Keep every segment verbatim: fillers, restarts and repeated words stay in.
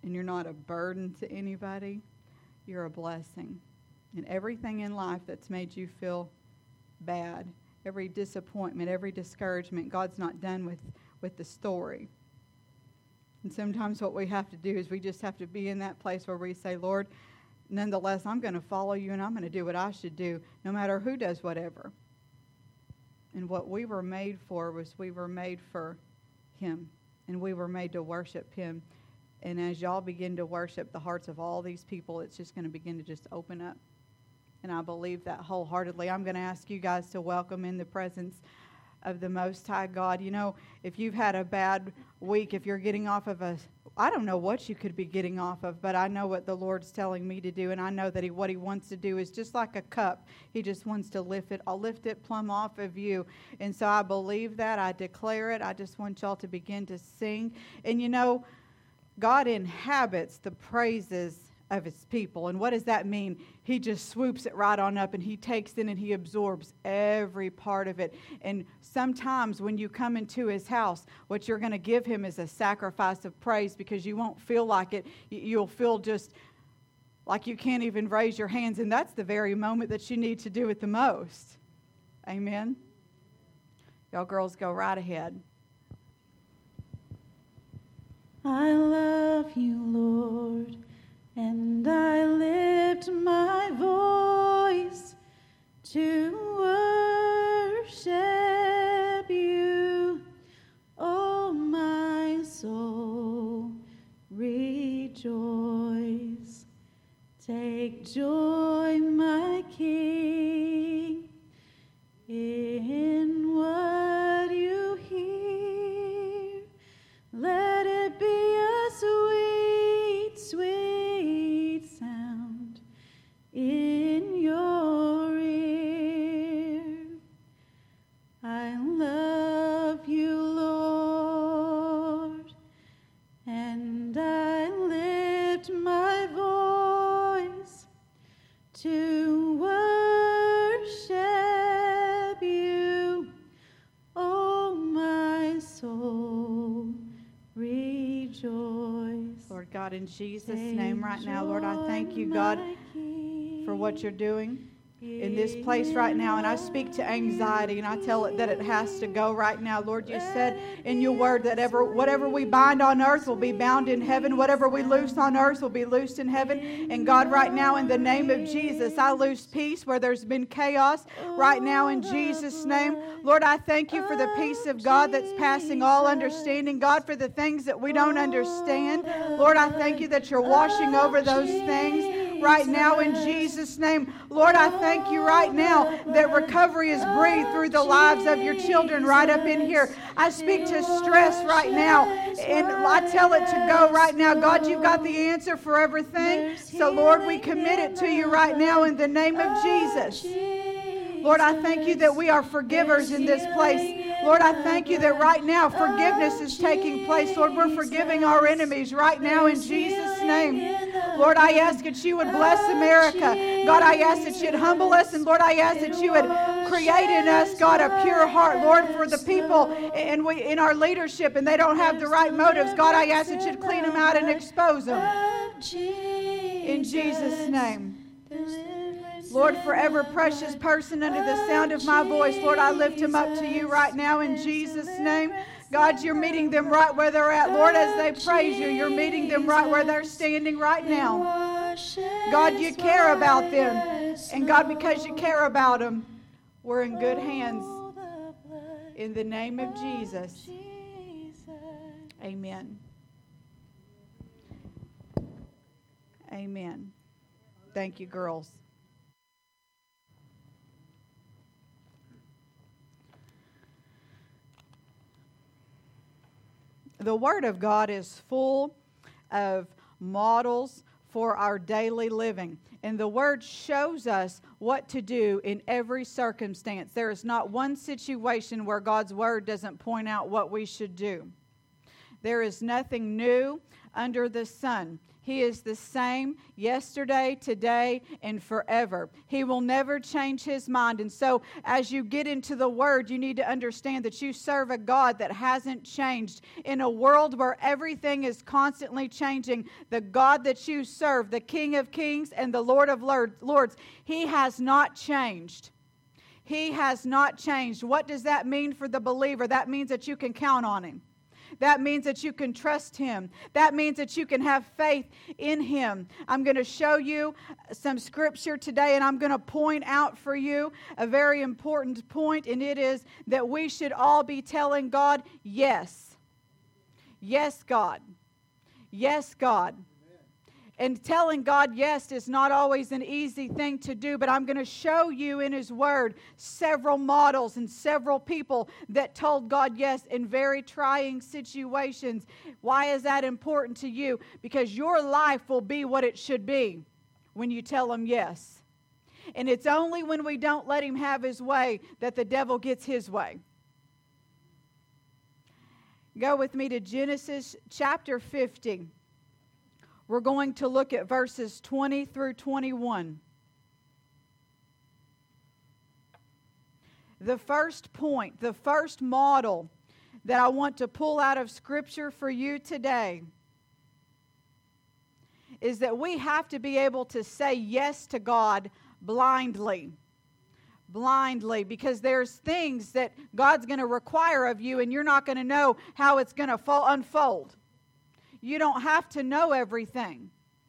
and you're not a burden to anybody, you're a blessing. And everything in life that's made you feel bad, every disappointment, every discouragement, God's not done with, with the story. And sometimes what we have to do is we just have to be in that place where we say, Lord, nonetheless, I'm going to follow you and I'm going to do what I should do, no matter who does whatever. And what we were made for was we were made for Him. And we were made to worship Him. And as y'all begin to worship, the hearts of all these people, it's just going to begin to just open up. And I believe that wholeheartedly. I'm going to ask you guys to welcome in the presence of the Most High God. You know, if you've had a bad week, if you're getting off of a, I don't know what you could be getting off of, but I know what the Lord's telling me to do, and I know that he, what He wants to do is just like a cup. He just wants to lift it. I'll lift it plumb off of you. And so I believe that. I declare it. I just want y'all to begin to sing. And you know, God inhabits the praises of His people. And what does that mean? He just swoops it right on up and He takes in and He absorbs every part of it. And sometimes when you come into His house, what you're going to give Him is a sacrifice of praise, because you won't feel like it. You'll feel just like you can't even raise your hands. And that's the very moment that you need to do it the most. Amen. Y'all girls go right ahead. I love you, Lord, and I lift my voice to worship you. Oh, my soul, rejoice. Take joy, my King, in what you hear. Let it be a sweet, sweet sound in your ear. I love you, Lord, and I lift my voice to worship you. Oh, my soul, rejoice. Lord God, in Jesus' name right now, Lord, I thank you, God, for what you're doing in this place right now. And I speak to anxiety and I tell it that it has to go right now. Lord, you said in your word that ever, whatever we bind on earth will be bound in heaven. Whatever we loose on earth will be loosed in heaven. And God, right now, in the name of Jesus, I loose peace where there's been chaos. Right now, in Jesus' name, Lord, I thank you for the peace of God that's passing all understanding. God, for the things that we don't understand. Lord, I thank you that you're washing over those things right now in Jesus' name. Lord, I thank you right now that recovery is breathed through the lives of your children right up in here. I speak to stress right now, and I tell it to go right now. God, you've got the answer for everything. So, Lord, we commit it to you right now in the name of Jesus. Lord, I thank you that we are forgivers in this place. Lord, I thank you that right now forgiveness is taking place. Lord, we're forgiving our enemies right now in Jesus' name. Lord, I ask that you would bless America. God, I ask that you'd humble us. And Lord, I ask that you would create in us, God, a pure heart. Lord, for the people and we in our leadership and they don't have the right motives. God, I ask that you'd clean them out and expose them. In Jesus' name. Lord, for every precious person under the sound of my voice, Lord, I lift them up to you right now in Jesus' name. God, you're meeting them right where they're at. Lord, as they praise you, you're meeting them right where they're standing right now. God, you care about them. And God, because you care about them, we're in good hands. In the name of Jesus. Amen. Amen. Thank you, girls. The Word of God is full of models for our daily living. And the Word shows us what to do in every circumstance. There is not one situation where God's Word doesn't point out what we should do. There is nothing new under the sun. He is the same yesterday, today, and forever. He will never change His mind. And so as you get into the Word, you need to understand that you serve a God that hasn't changed. In a world where everything is constantly changing, the God that you serve, the King of Kings and the Lord of Lords, He has not changed. He has not changed. What does that mean for the believer? That means that you can count on Him. That means that you can trust Him. That means that you can have faith in Him. I'm going to show you some scripture today, and I'm going to point out for you a very important point, and it is that we should all be telling God, yes. Yes, God. Yes, God. And telling God yes is not always an easy thing to do, but I'm going to show you in His Word several models and several people that told God yes in very trying situations. Why is that important to you? Because your life will be what it should be when you tell Him yes. And it's only when we don't let Him have His way that the devil gets his way. Go with me to Genesis chapter fifty. We're going to look at verses twenty through twenty-one. The first point, the first model that I want to pull out of Scripture for you today is that we have to be able to say yes to God blindly. Blindly, because there's things that God's going to require of you, and you're not going to know how it's going to fall, unfold. You don't have to know everything.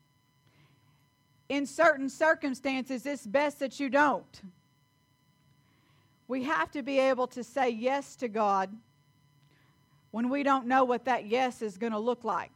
In certain circumstances, it's best that you don't. We have to be able to say yes to God when we don't know what that yes is going to look like.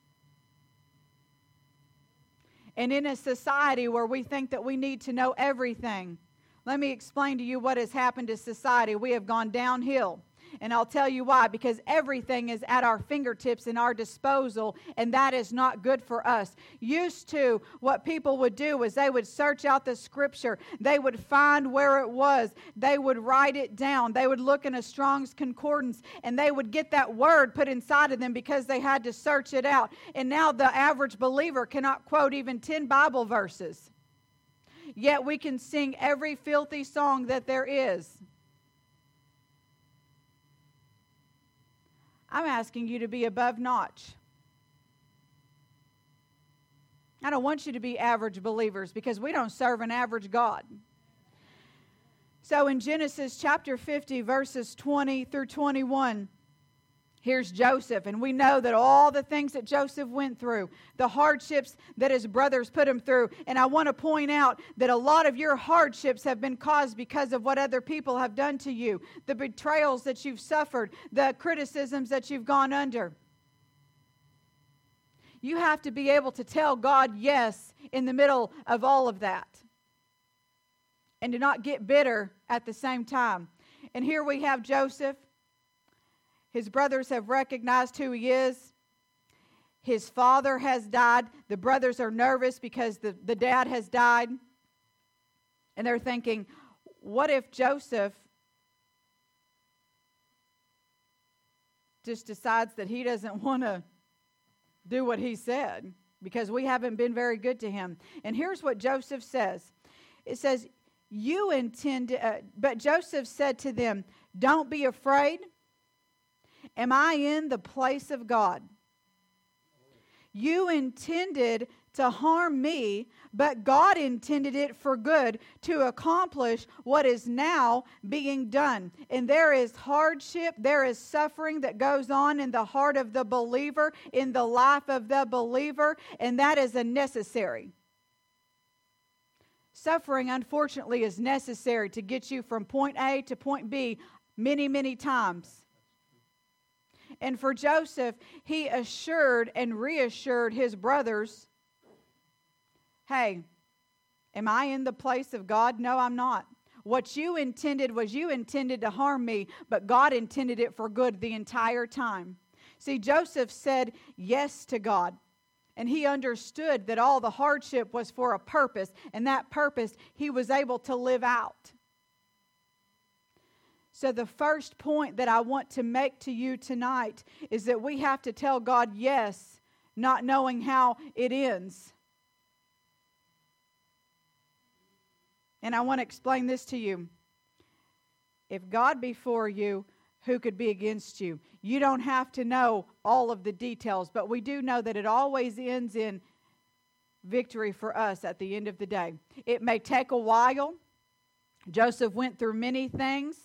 And in a society where we think that we need to know everything, let me explain to you what has happened to society. We have gone downhill. And I'll tell you why. Because everything is at our fingertips and our disposal, and that is not good for us. Used to, what people would do is they would search out the Scripture. They would find where it was. They would write it down. They would look in a Strong's Concordance, and they would get that word put inside of them because they had to search it out. And now the average believer cannot quote even ten Bible verses. Yet we can sing every filthy song that there is. I'm asking you to be above notch. I don't want you to be average believers because we don't serve an average God. So in Genesis chapter fifty, verses twenty through twenty-one, here's Joseph, and we know that all the things that Joseph went through, the hardships that his brothers put him through, and I want to point out that a lot of your hardships have been caused because of what other people have done to you, the betrayals that you've suffered, the criticisms that you've gone under. You have to be able to tell God yes in the middle of all of that, and to not get bitter at the same time. And here we have Joseph. His brothers have recognized who he is. His father has died. The brothers are nervous because the, the dad has died. And they're thinking, what if Joseph just decides that he doesn't want to do what he said because we haven't been very good to him? And here's what Joseph says. It says, you intend, uh, but Joseph said to them, don't be afraid. Am I in the place of God? You intended to harm me, but God intended it for good to accomplish what is now being done. And there is hardship, there is suffering that goes on in the heart of the believer, in the life of the believer, and that is a necessary. Suffering, unfortunately, is necessary to get you from point A to point B many, many times. And for Joseph, he assured and reassured his brothers, hey, am I in the place of God? No, I'm not. What you intended was you intended to harm me, but God intended it for good the entire time. See, Joseph said yes to God, and he understood that all the hardship was for a purpose, and that purpose he was able to live out. So the first point that I want to make to you tonight is that we have to tell God yes not knowing how it ends. And I want to explain this to you. If God be for you, who could be against you? You don't have to know all of the details, but we do know that it always ends in victory for us at the end of the day. It may take a while. Joseph went through many things,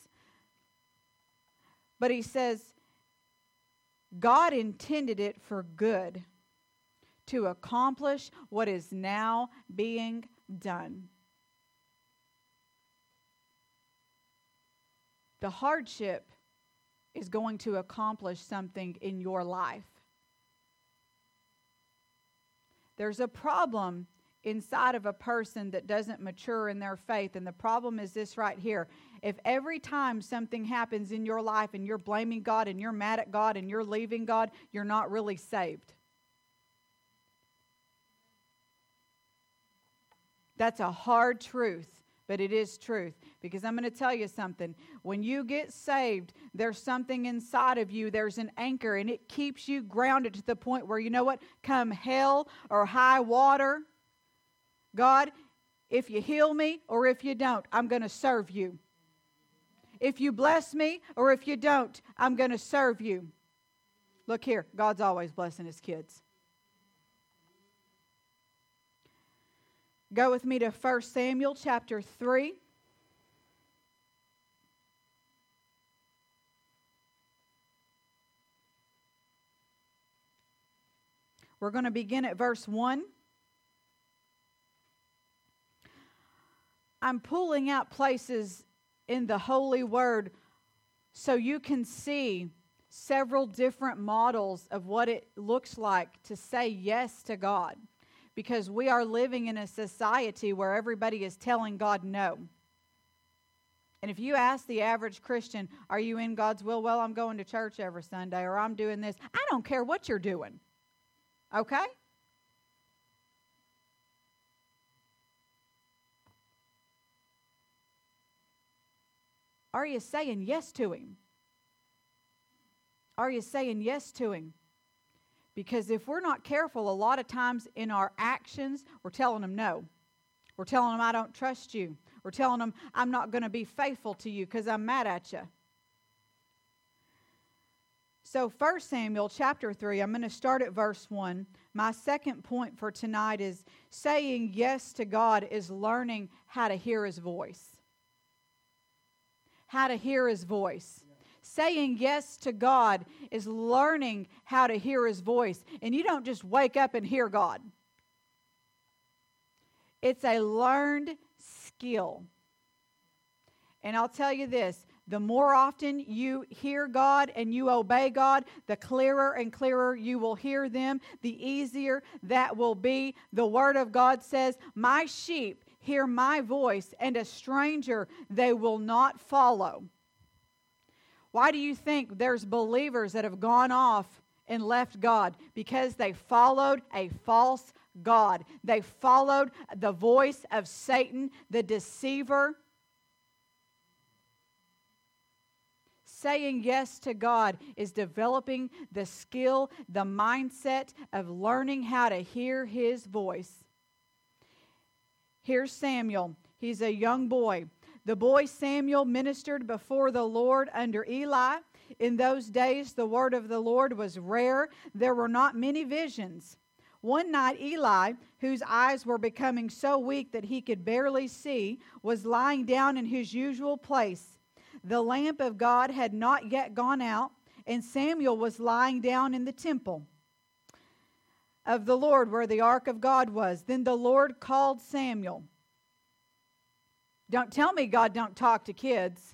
but he says, God intended it for good to accomplish what is now being done. The hardship is going to accomplish something in your life. There's a problem inside of a person that doesn't mature in their faith, and the problem is this right here. If every time something happens in your life and you're blaming God and you're mad at God and you're leaving God, you're not really saved. That's a hard truth, but it is truth. Because I'm going to tell you something. When you get saved, there's something inside of you. There's an anchor, and it keeps you grounded to the point where, you know what? Come hell or high water, God, if you heal me or if you don't, I'm going to serve you. If you bless me or if you don't, I'm going to serve you. Look here, God's always blessing His kids. Go with me to First Samuel chapter three. We're going to begin at verse one. I'm pulling out places in the Holy Word so you can see several different models of what it looks like to say yes to God. Because we are living in a society where everybody is telling God no. And if you ask the average Christian, are you in God's will? Well, I'm going to church every Sunday, or I'm doing this. I don't care what you're doing. Okay? Are you saying yes to Him? Are you saying yes to Him? Because if we're not careful, a lot of times in our actions, we're telling Him no. We're telling Him, I don't trust you. We're telling Him, I'm not going to be faithful to you because I'm mad at you. So First Samuel chapter three, I'm going to start at verse one. My second point for tonight is saying yes to God is learning how to hear His voice. How to hear His voice. Saying yes to God is learning how to hear His voice. And you don't just wake up and hear God. It's a learned skill. And I'll tell you this, the more often you hear God and you obey God, the clearer and clearer you will hear them, the easier that will be. The Word of God says, my sheep hear my voice, and a stranger they will not follow. Why do you think there's believers that have gone off and left God? Because they followed a false god. They followed the voice of Satan, the deceiver. Saying yes to God is developing the skill, the mindset of learning how to hear His voice. Here's Samuel. He's a young boy. The boy Samuel ministered before the Lord under Eli. In those days, the word of the Lord was rare. There were not many visions. One night, Eli, whose eyes were becoming so weak that he could barely see, was lying down in his usual place. The lamp of God had not yet gone out, and Samuel was lying down in the temple of the Lord where the ark of God was. Then the Lord called Samuel. Don't tell me God don't talk to kids,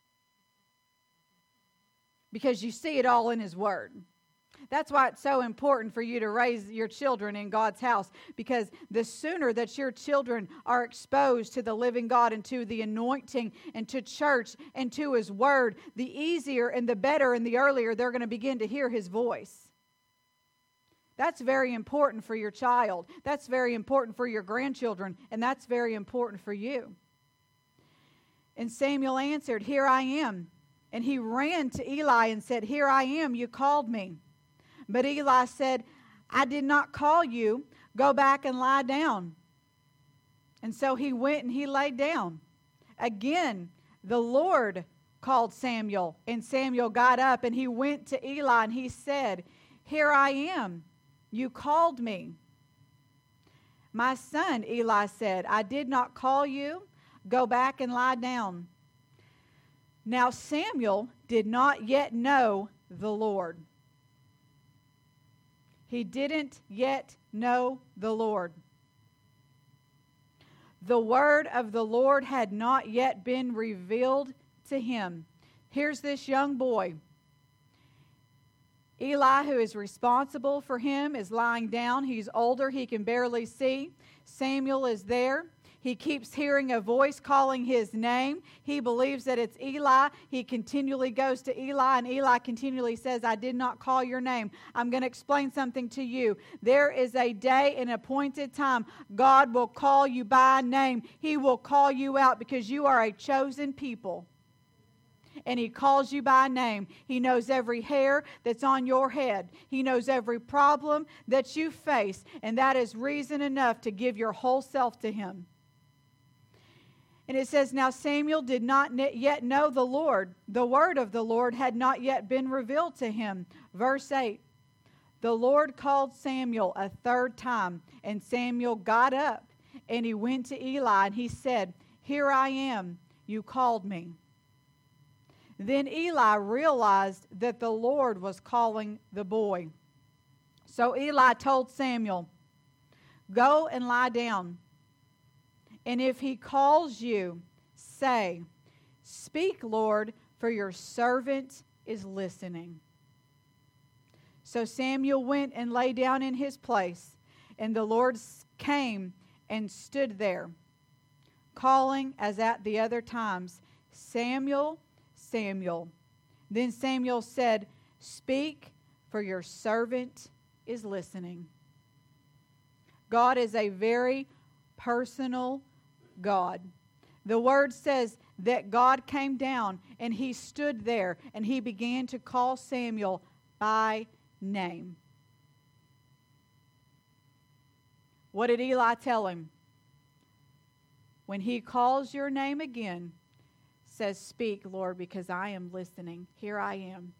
because you see it all in His Word. That's why it's so important for you to raise your children in God's house, because the sooner that your children are exposed to the living God and to the anointing and to church and to His Word, the easier and the better and the earlier they're going to begin to hear His voice. That's very important for your child. That's very important for your grandchildren, and that's very important for you. And Samuel answered, "Here I am." And he ran to Eli and said, "Here I am, you called me." But Eli said, I did not call you. Go back and lie down. And so he went and he laid down. Again, the Lord called Samuel, and Samuel got up and he went to Eli and he said, here I am. You called me. My son, Eli said, I did not call you. Go back and lie down. Now Samuel did not yet know the Lord. He didn't yet know the Lord. The word of the Lord had not yet been revealed to him. Here's this young boy. Eli, who is responsible for him, is lying down. He's older. He can barely see. Samuel is there. He keeps hearing a voice calling his name. He believes that it's Eli. He continually goes to Eli, and Eli continually says, I did not call your name. I'm going to explain something to you. There is a day, an appointed time. God will call you by name. He will call you out because you are a chosen people. And He calls you by name. He knows every hair that's on your head. He knows every problem that you face. And that is reason enough to give your whole self to Him. And it says, now Samuel did not yet know the Lord. The word of the Lord had not yet been revealed to him. Verse eight, the Lord called Samuel a third time, and Samuel got up, and he went to Eli, and he said, here I am, you called me. Then Eli realized that the Lord was calling the boy. So Eli told Samuel, go and lie down. And if he calls you, say, speak, Lord, for your servant is listening. So Samuel went and lay down in his place, and the Lord came and stood there, calling as at the other times, Samuel, Samuel. Then Samuel said, speak, for your servant is listening. God is a very personal God. The word says that God came down and He stood there and He began to call Samuel by name. What did Eli tell him? When He calls your name again, says, speak, Lord, because I am listening. Here I am.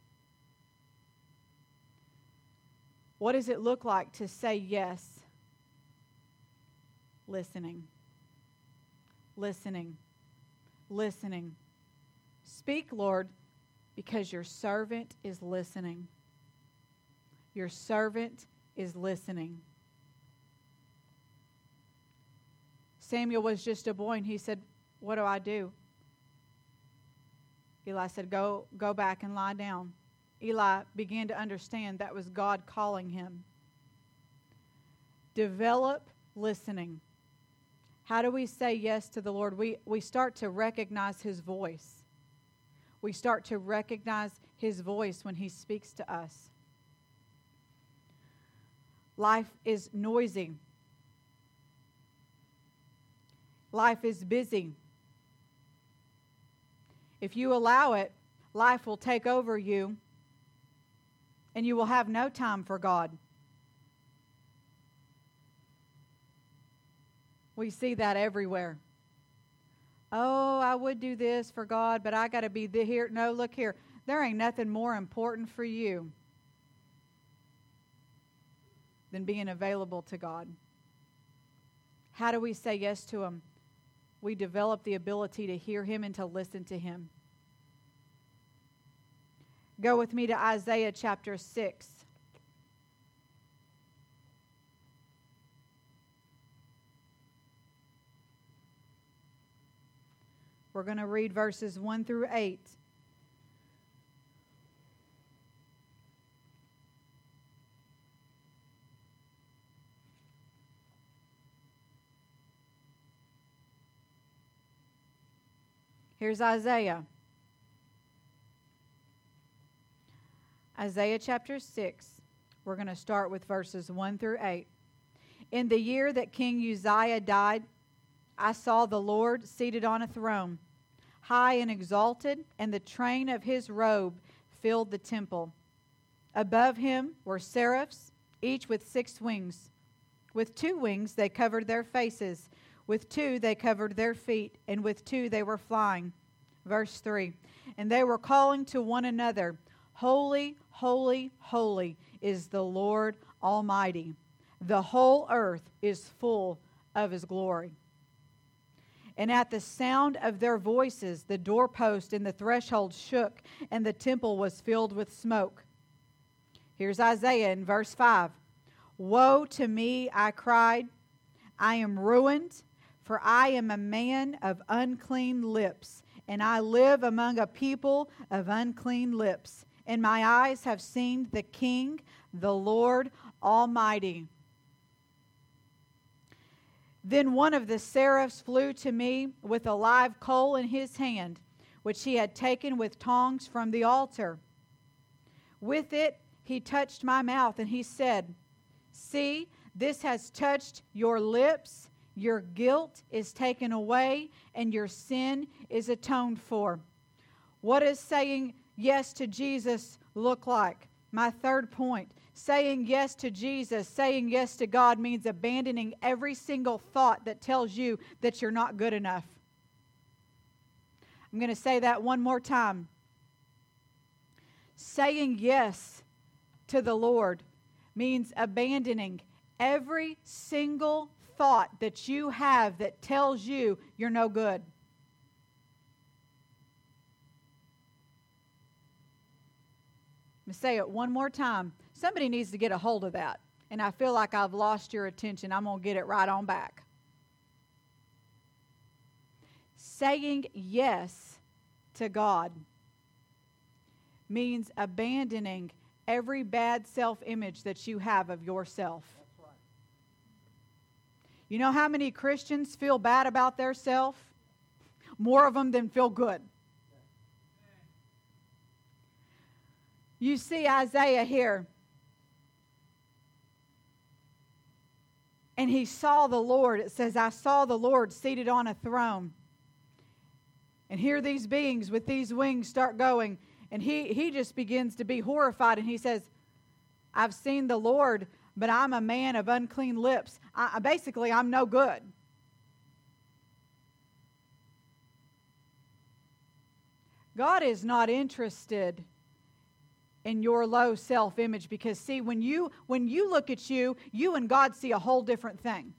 What does it look like to say yes? Listening. Listening. Listening. Speak, Lord, because your servant is listening. Your servant is listening. Samuel was just a boy, and he said, what do I do? Eli said, go, go back and lie down. Eli began to understand that was God calling him. Develop listening. How do we say yes to the Lord? We, we start to recognize His voice. We start to recognize His voice when He speaks to us. Life is noisy. Life is busy. If you allow it, life will take over you, and you will have no time for God. We see that everywhere. Oh, I would do this for God, but I got to be the here. No, look here. There ain't nothing more important for you than being available to God. How do we say yes to Him? We develop the ability to hear Him and to listen to Him. Go with me to Isaiah chapter six. We're going to read verses one through eight. Here's Isaiah. Isaiah chapter six. We're going to start with verses one through eight. In the year that King Uzziah died, I saw the Lord seated on a throne, high and exalted, and the train of His robe filled the temple. Above Him were seraphs, each with six wings. With two wings they covered their faces. With two they covered their feet. And with two they were flying. Verse three. And they were calling to one another, Holy, holy, holy is the Lord Almighty. The whole earth is full of His glory. And at the sound of their voices, the doorpost and the threshold shook, and the temple was filled with smoke. Here's Isaiah in verse five. Woe to me, I cried. I am ruined, for I am a man of unclean lips, and I live among a people of unclean lips. And my eyes have seen the King, the Lord Almighty. Then one of the seraphs flew to me with a live coal in his hand, which he had taken with tongs from the altar. With it he touched my mouth, and he said, See, this has touched your lips. Your guilt is taken away, and your sin is atoned for. What does saying yes to Jesus look like? My third point. Saying yes to Jesus, saying yes to God means abandoning every single thought that tells you that you're not good enough. I'm going to say that one more time. Saying yes to the Lord means abandoning every single thought that you have that tells you you're no good. I'm going to say it one more time. Somebody needs to get a hold of that. And I feel like I've lost your attention. I'm going to get it right on back. Saying yes to God means abandoning every bad self-image that you have of yourself. That's right. You know how many Christians feel bad about their self? More of them than feel good. You see Isaiah here. And he saw the Lord. It says, I saw the Lord seated on a throne. And here these beings with these wings start going. And he, he just begins to be horrified. And he says, I've seen the Lord, but I'm a man of unclean lips. I, basically, I'm no good. God is not interested in your low self-image, because see, when you when you look at you, you and God see a whole different thing.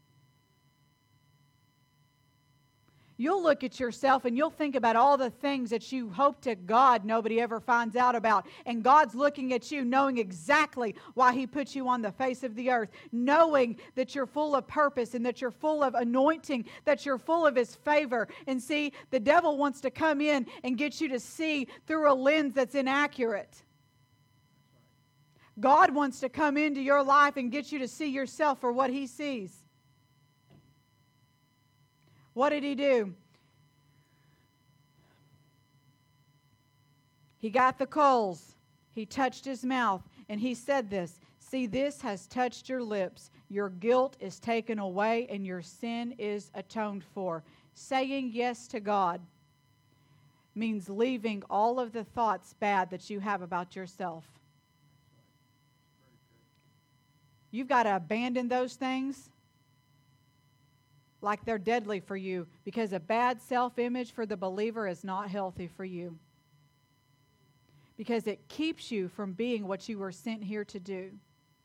You'll look at yourself and you'll think about all the things that you hope to God nobody ever finds out about. And God's looking at you knowing exactly why He put you on the face of the earth, knowing that you're full of purpose and that you're full of anointing, that you're full of His favor. And see, the devil wants to come in and get you to see through a lens that's inaccurate. God wants to come into your life and get you to see yourself for what He sees. What did He do? He got the coals. He touched his mouth, and he said this, See, this has touched your lips. Your guilt is taken away, and your sin is atoned for. Saying yes to God means leaving all of the thoughts bad that you have about yourself. You've got to abandon those things like they're deadly for you, because a bad self-image for the believer is not healthy for you. Because it keeps you from being what you were sent here to do.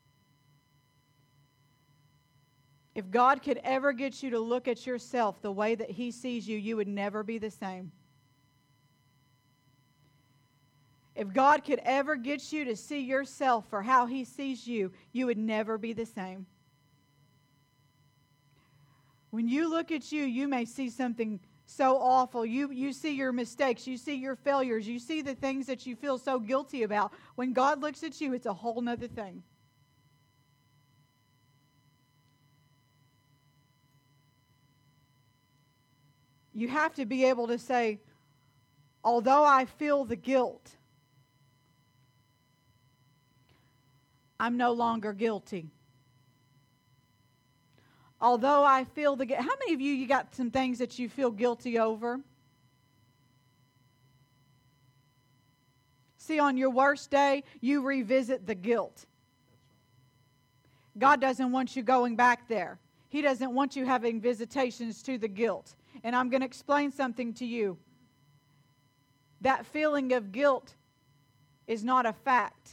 If God could ever get you to look at yourself the way that He sees you, you would never be the same. If God could ever get you to see yourself for how He sees you, you would never be the same. When you look at you, you may see something so awful. You, you see your mistakes. You see your failures. You see the things that you feel so guilty about. When God looks at you, it's a whole nother thing. You have to be able to say, although I feel the guilt, I'm no longer guilty. Although I feel the guilt. How many of you, you got some things that you feel guilty over? See, on your worst day, you revisit the guilt. God doesn't want you going back there. He doesn't want you having visitations to the guilt. And I'm going to explain something to you. That feeling of guilt is not a fact.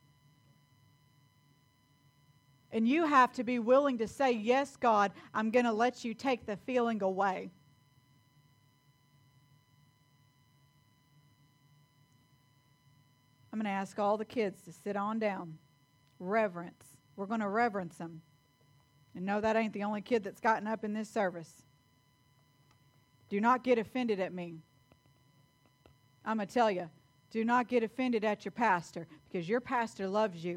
And you have to be willing to say, yes, God, I'm going to let you take the feeling away. I'm going to ask all the kids to sit on down. Reverence. We're going to reverence them. And no, that ain't the only kid that's gotten up in this service. Do not get offended at me. I'm going to tell you, do not get offended at your pastor, because your pastor loves you.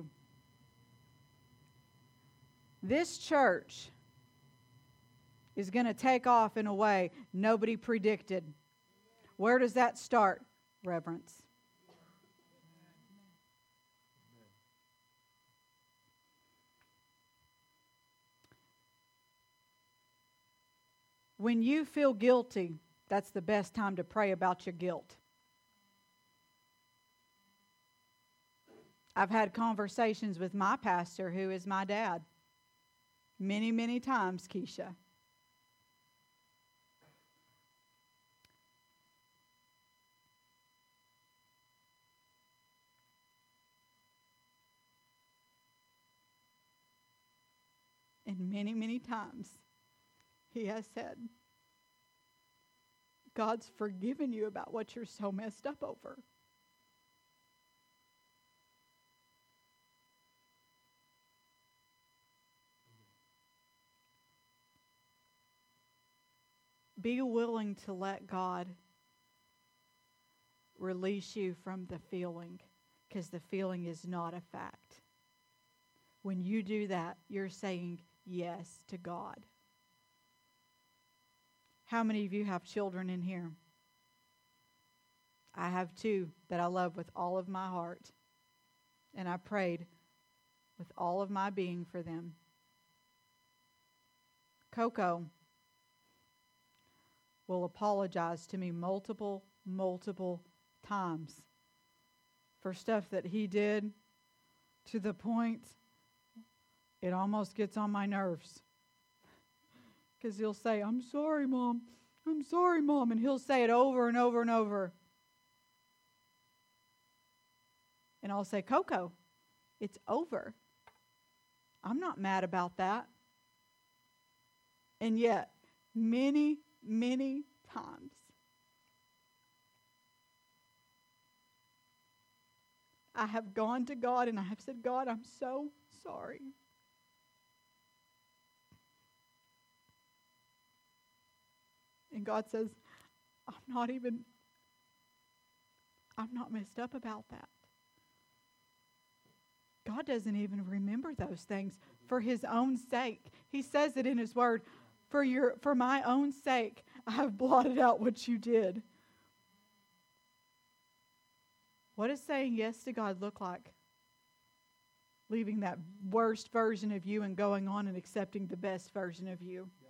This church is going to take off in a way nobody predicted. Where does that start? Reverence. When you feel guilty, that's the best time to pray about your guilt. I've had conversations with my pastor, who is my dad, many, many times, Keisha. And many, many times, he has said, God's forgiven you about what you're so messed up over. Be willing to let God release you from the feeling, because the feeling is not a fact. When you do that, you're saying yes to God. How many of you have children in here? I have two that I love with all of my heart. And I prayed with all of my being for them. Coco will apologize to me multiple, multiple times for stuff that he did, to the point it almost gets on my nerves. Because he'll say, I'm sorry, Mom. I'm sorry, Mom. And he'll say it over and over and over. And I'll say, Coco, it's over. I'm not mad about that. And yet, many, many times, I have gone to God and I have said, God, I'm so sorry. And God says, I'm not even, I'm not messed up about that. God doesn't even remember those things for his own sake. He says it in his word, for your, for my own sake, I have blotted out what you did. What does saying yes to God look like? Leaving that worst version of you and going on and accepting the best version of you. Yeah.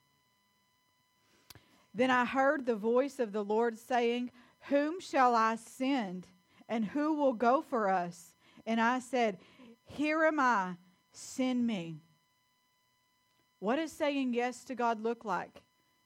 Then I heard the voice of the Lord saying, whom shall I send, and who will go for us? And I said, here am I, send me. What does saying yes to God look like?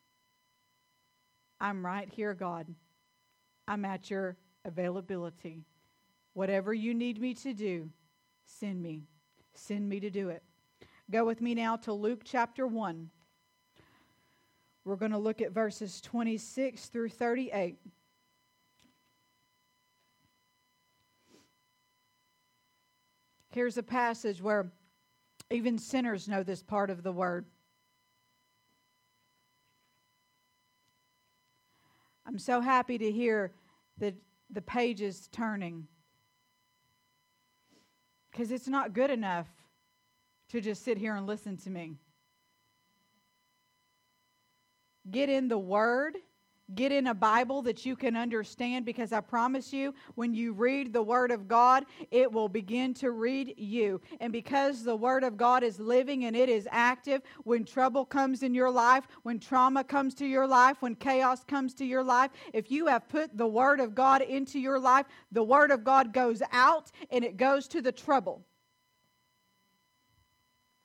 I'm right here, God. I'm at your availability. Whatever you need me to do, send me. Send me to do it. Go with me now to Luke chapter one. We're going to look at verses twenty-six through thirty-eight. Here's a passage where even sinners know this part of the word. I'm so happy to hear that the pages turning, because it's not good enough to just sit here and listen to me. Get in the Word. Get in a Bible that you can understand, because I promise you, when you read the Word of God, it will begin to read you. And because the Word of God is living and it is active, when trouble comes in your life, when trauma comes to your life, when chaos comes to your life, if you have put the Word of God into your life, the Word of God goes out and it goes to the trouble.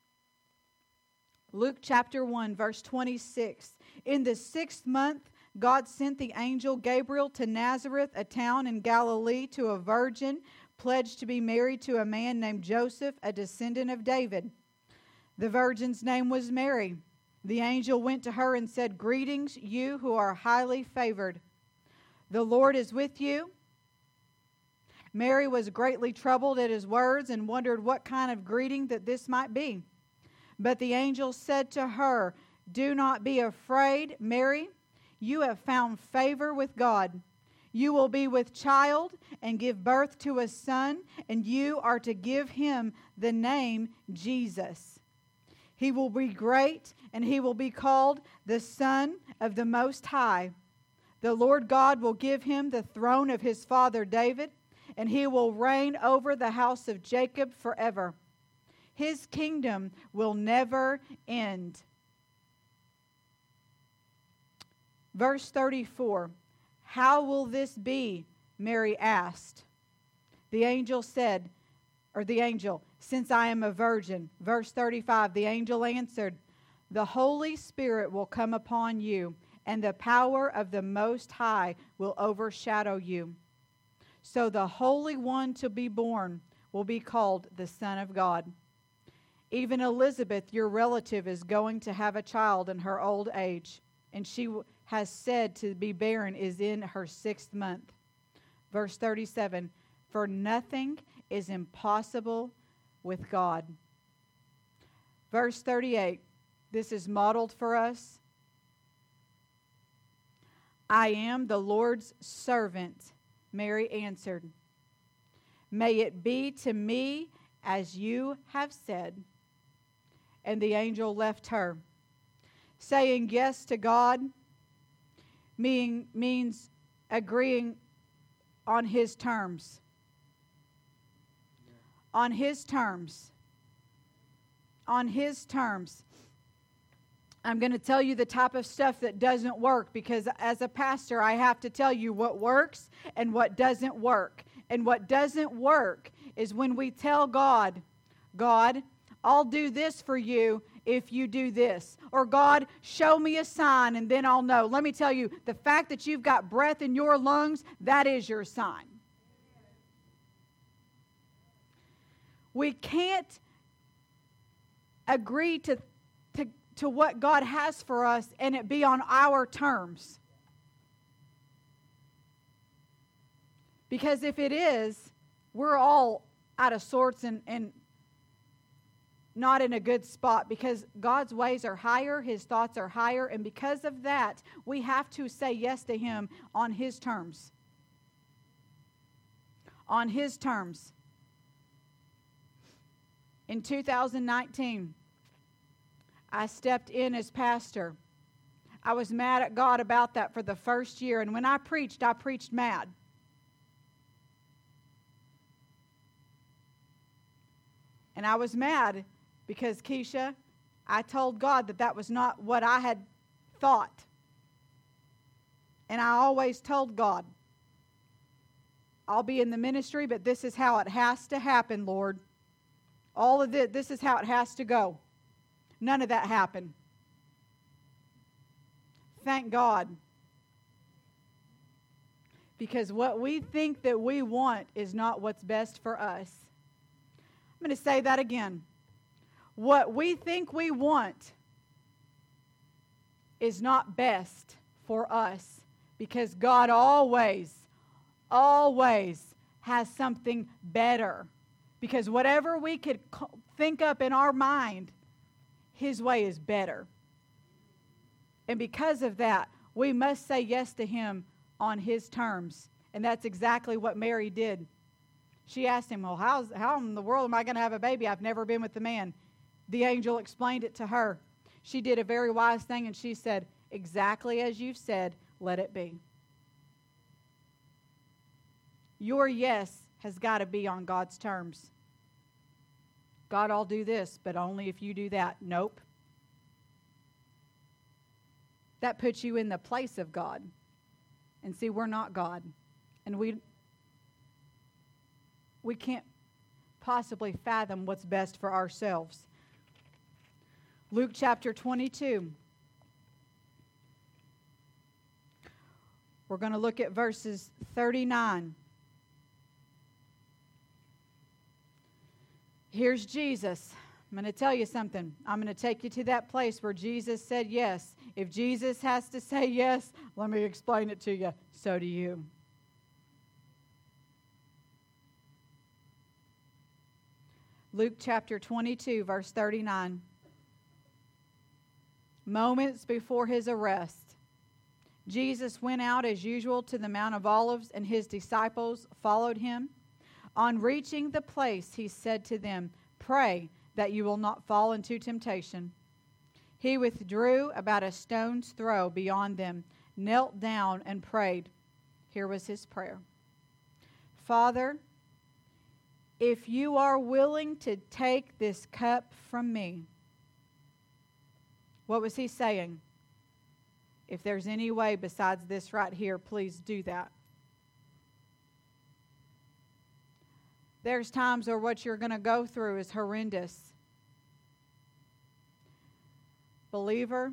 Luke chapter one, verse twenty-six. In the sixth month, God sent the angel Gabriel to Nazareth, a town in Galilee, to a virgin pledged to be married to a man named Joseph, a descendant of David. The virgin's name was Mary. The angel went to her and said, "Greetings, you who are highly favored. The Lord is with you." Mary was greatly troubled at his words and wondered what kind of greeting that this might be. But the angel said to her, "Do not be afraid, Mary. You have found favor with God. You will be with child and give birth to a son, and you are to give him the name Jesus. He will be great, and he will be called the Son of the Most High. The Lord God will give him the throne of his father David, and he will reign over the house of Jacob forever. His kingdom will never end." Verse thirty-four, "How will this be?" Mary asked. The angel said, or the angel, "Since I am a virgin." Verse thirty-five, the angel answered, "The Holy Spirit will come upon you, and the power of the Most High will overshadow you. So the Holy One to be born will be called the Son of God. Even Elizabeth, your relative, is going to have a child in her old age, and she has said to be barren is in her sixth month." Verse thirty-seven, "For nothing is impossible with God." Verse thirty-eight, this is modeled for us. "I am the Lord's servant," Mary answered. "May it be to me as you have said." And the angel left her. Saying yes to God mean, means agreeing on His terms. On His terms. On His terms. I'm going to tell you the type of stuff that doesn't work, because as a pastor, I have to tell you what works and what doesn't work. And what doesn't work is when we tell God, "God, I'll do this for you if you do this." Or, "God, show me a sign and then I'll know." Let me tell you, the fact that you've got breath in your lungs, that is your sign. We can't agree to to to what God has for us and it be on our terms. Because if it is, we're all out of sorts and, and not in a good spot, because God's ways are higher, His thoughts are higher, and because of that, we have to say yes to Him on His terms. On His terms. In two thousand nineteen, I stepped in as pastor. I was mad at God about that for the first year, and when I preached, I preached mad. And I was mad because, Keisha, I told God that that was not what I had thought. And I always told God, "I'll be in the ministry, but this is how it has to happen, Lord. All of this, this is how it has to go." None of that happened. Thank God. Because what we think that we want is not what's best for us. I'm going to say that again. What we think we want is not best for us, because God always, always has something better. Because whatever we could think up in our mind, His way is better. And because of that, we must say yes to Him on His terms. And that's exactly what Mary did. She asked Him, "Well, how's, how in the world am I going to have a baby? I've never been with the man." The angel explained it to her. She did a very wise thing, and she said, "Exactly as you've said, let it be." Your yes has got to be on God's terms. "God, I'll do this, but only if you do that." Nope. That puts you in the place of God. And see, we're not God. And we we can't possibly fathom what's best for ourselves. Luke chapter twenty-two. We're going to look at verses thirty-nine. Here's Jesus. I'm going to tell you something. I'm going to take you to that place where Jesus said yes. If Jesus has to say yes, let me explain it to you. So do you. Luke chapter twenty-two, verse thirty-nine. Moments before his arrest, Jesus went out as usual to the Mount of Olives, and his disciples followed him. On reaching the place, he said to them, "Pray that you will not fall into temptation." He withdrew about a stone's throw beyond them, knelt down, and prayed. Here was his prayer. "Father, if you are willing to take this cup from me." What was he saying? If there's any way besides this right here, please do that. There's times where what you're going to go through is horrendous. Believer,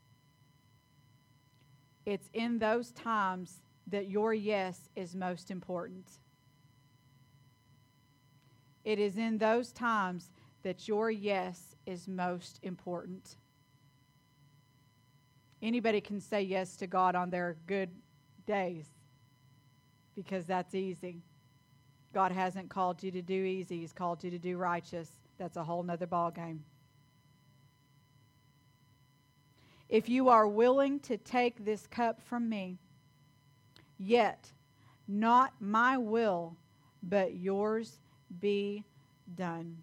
it's in those times that your yes is most important. It is in those times that your yes is most important. Anybody can say yes to God on their good days because that's easy. God hasn't called you to do easy. He's called you to do righteous. That's a whole nother ballgame. If you are willing to take this cup from me, yet not my will, but yours be done.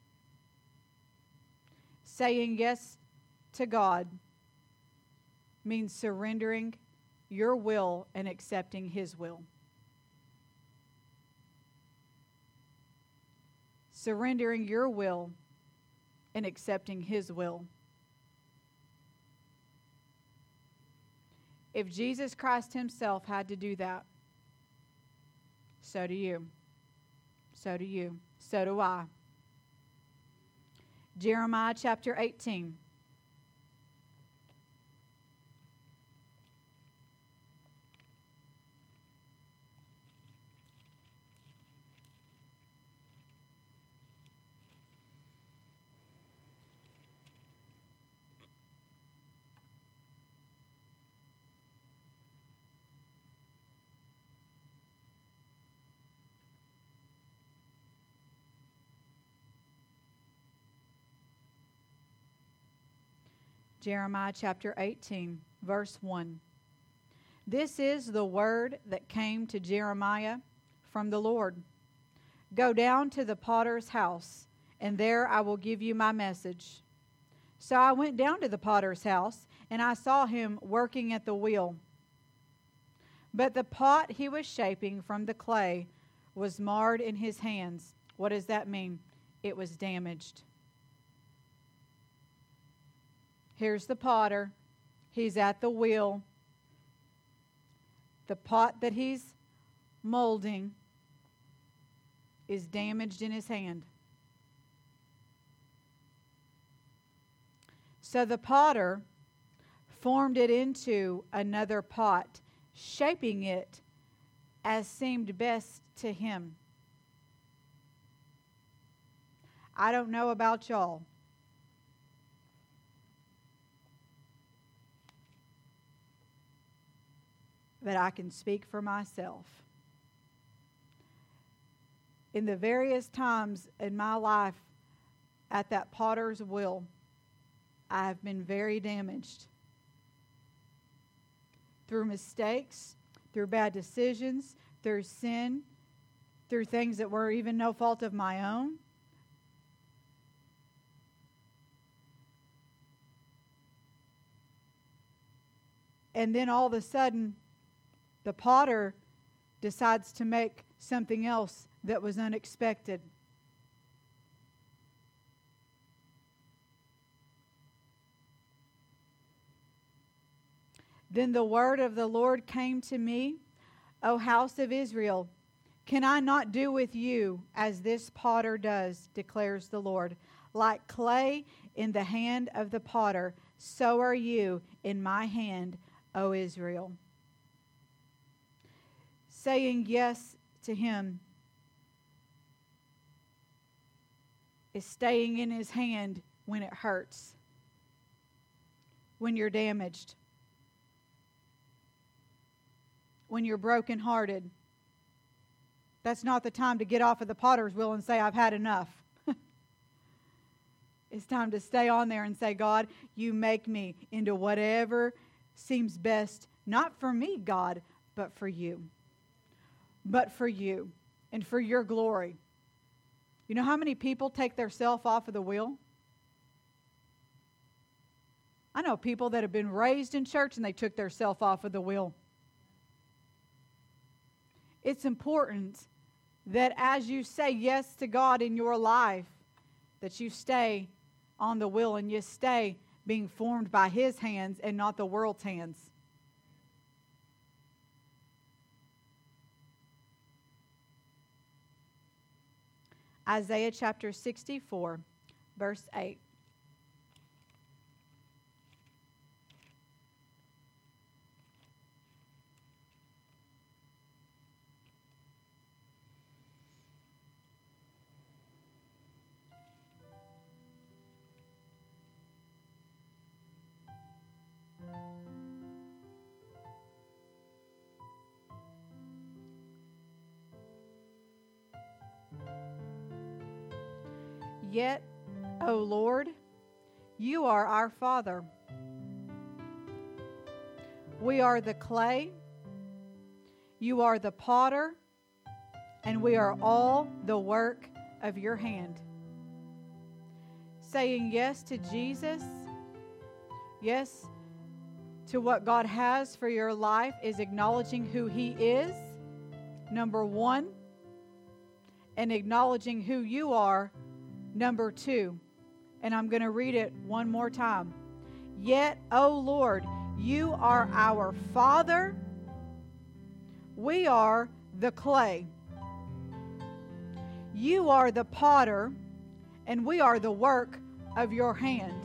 Saying yes to God means surrendering your will and accepting his will. Surrendering your will and accepting his will. If Jesus Christ himself had to do that, so do you. So do you. So do I. Jeremiah chapter eighteen. Jeremiah chapter eighteen, verse one. This is the word that came to Jeremiah from the Lord. Go down to the potter's house, and there I will give you my message. So I went down to the potter's house, and I saw him working at the wheel. But the pot he was shaping from the clay was marred in his hands. What does that mean? It was damaged. Here's the potter. He's at the wheel. The pot that he's molding is damaged in his hand. So the potter formed it into another pot, shaping it as seemed best to him. I don't know about y'all, but I can speak for myself. In the various times in my life at that potter's wheel, I have been very damaged. Through mistakes, through bad decisions, through sin, through things that were even no fault of my own. And then all of a sudden, the potter decides to make something else that was unexpected. Then the word of the Lord came to me, O house of Israel, can I not do with you as this potter does, declares the Lord? like clay in the hand of the potter, so are you in my hand, O Israel. Saying yes to him is staying in his hand when it hurts, when you're damaged, when you're brokenhearted. That's not the time to get off of the potter's wheel and say, I've had enough. It's time to stay on there and say, God, you make me into whatever seems best, not for me, God, but for you. But for you and for your glory. You know how many people take their self off of the wheel? I know people that have been raised in church and they took their self off of the wheel. It's important that as you say yes to God in your life, that you stay on the wheel and you stay being formed by His hands and not the world's hands. Isaiah chapter sixty-four, verse eight. Yet, O Lord, you are our Father. We are the clay, you are the potter, and we are all the work of your hand. Saying yes to Jesus, yes to what God has for your life, is acknowledging who He is, number one, and acknowledging who you are, number two. And I'm going to read it one more time. Yet, O Lord, you are our Father. We are the clay. You are the potter, and we are the work of your hand.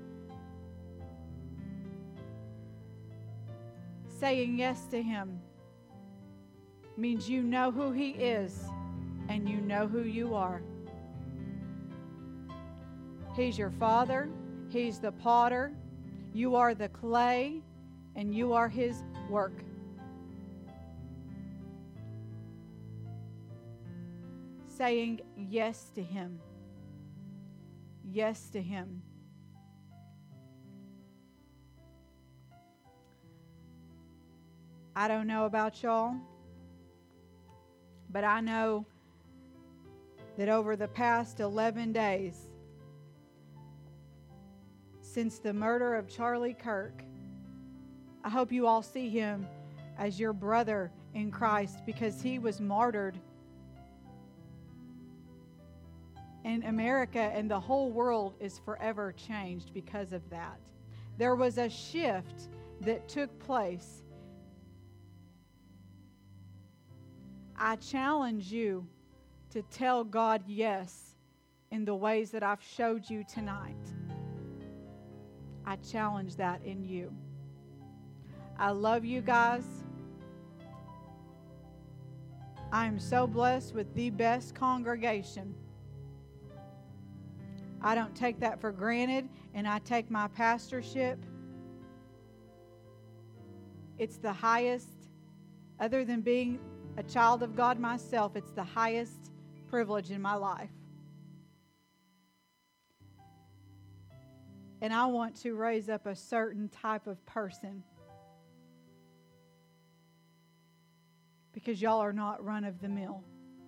Saying yes to Him means you know who He is and you know who you are. He's your Father. He's the potter. You are the clay, and you are His work. Saying yes to Him. Yes to Him. I don't know about y'all, but I know that over the past eleven days, since the murder of Charlie Kirk, I hope you all see him as your brother in Christ, because he was martyred. And America and the whole world is forever changed because of that. There was a shift that took place. I challenge you to tell God yes in the ways that I've showed you tonight. I challenge that in you. I love you guys. I am so blessed with the best congregation. I don't take that for granted, and I take my pastorship. It's the highest, other than being a child of God myself, it's the highest privilege in my life. And I want to raise up a certain type of person, because y'all are not run of the mill.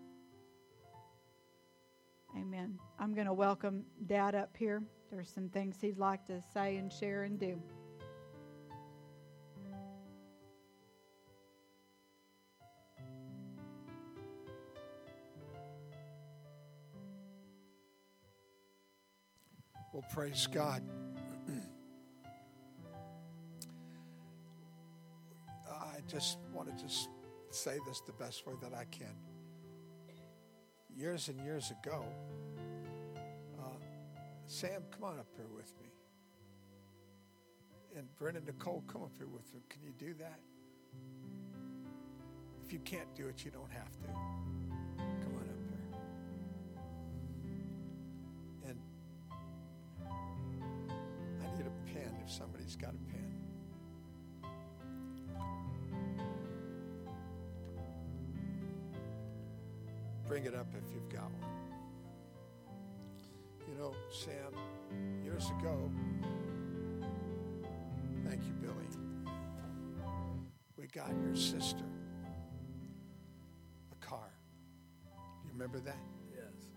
Amen. I'm going to welcome Dad up here. There's some things he'd like to say and share and do. Well, praise God. I just want to just say this the best way that I can. Years and years ago, uh, Sam, come on up here with me. And Brenda Nicole, come up here with me. Can you do that? If you can't do it, you don't have to. Come on up here. And I need a pen if somebody's got a pen. Bring it up if you've got one. You know, Sam, years ago, thank you, Billy, we got your sister a car. You remember that? Yes.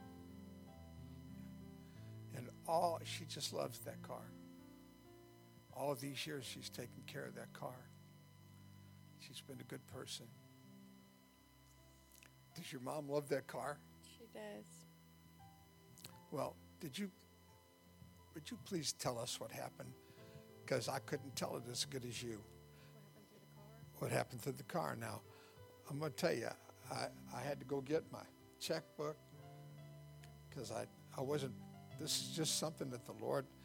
And all, she just loves that car. All of these years, she's taken care of that car. She's been a good person. Does your mom love that car? She does. Well, did you, would you please tell us what happened? Because I couldn't tell it as good as you. What happened to the car? Now, I'm going to tell you, I, I had to go get my checkbook because I, I wasn't, this is just something that the Lord